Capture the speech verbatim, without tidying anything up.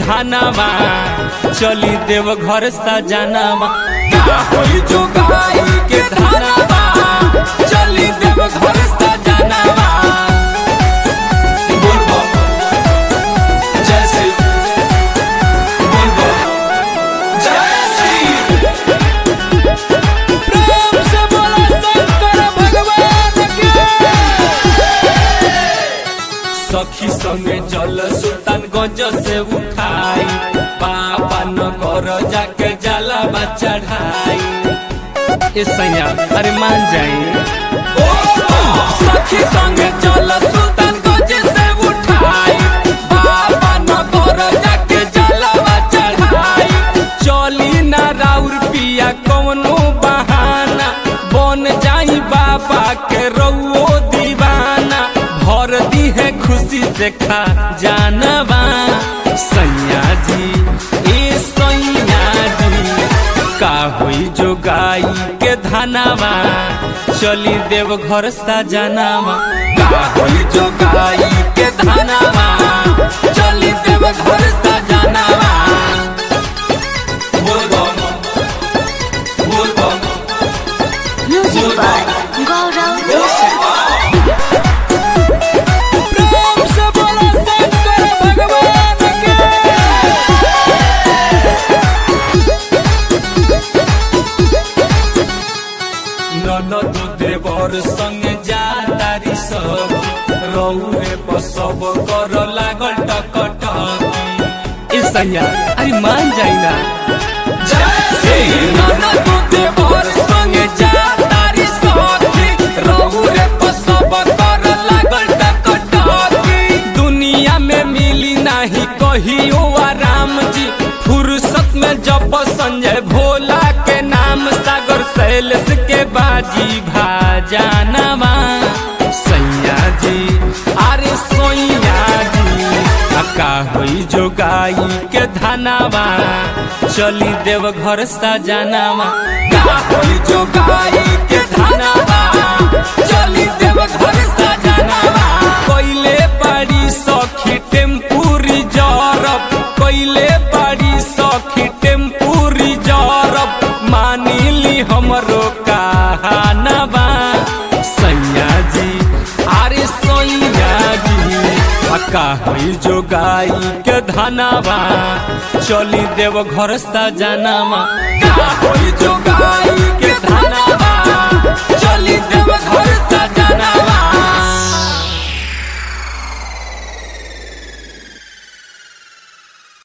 धानावा चली देव घर सजानावा का होई जो गाई के धानावा चली देव घर सजानावा। बोलबो जैसे बोलबो जैसे प्रेम से बोला शंकर भगवान के। सखी संगे जल सुल्तानगंज से उठाई बाबा नगर जाके जलावा चढ़ाई। ए सैया अरे मान जाए सखी संगे जल सुल्तानगंज से उठाई बाबा नगर जाके जलावा चढ़ाई। चली ना राउर पिया कौनो बहाना बन जाई बाबा के रउओ दीवाना भर दी है खुशी से खा जानवा। सैया जी ए सैया जी का होई जो गाई के धानावा चली देव घर सजानावा का होई जो गाई के धानावा चली देव घर सजानावा। बोल बोल बोल बोल Music by Gaurav Wilson. प्रेम से बोला शंकर भगवान के। ननद देवर संग जातारी सब रौरे पसब कर लागल टकटकी। ए सैया अरे मान जाई ना जैसे ननद देवर संग जातारी सब रौरे पसब कर लागल टकटकी। दुनिया में मिली नाही कहियो आराम जी फुर्सत में जब संजय भोला के नाम सागर सैलेश के बाजी भाजानवा। सैया जी अरे सोइया जी का होई जो गाई के धानावा चली देव घर सजानावा का होई जो गाई के धानावा चली देव घर सजानावा। कोइले बड़ी सखी टेम्पू रिजर्व कोइले बड़ी सखी टेम्पू रिजर्व मानी ली हमरो कहानवा। सैया जी अरे सैया जी का होई जो गाई के धानावा चली देव घर सजानावा का होई जो गाई के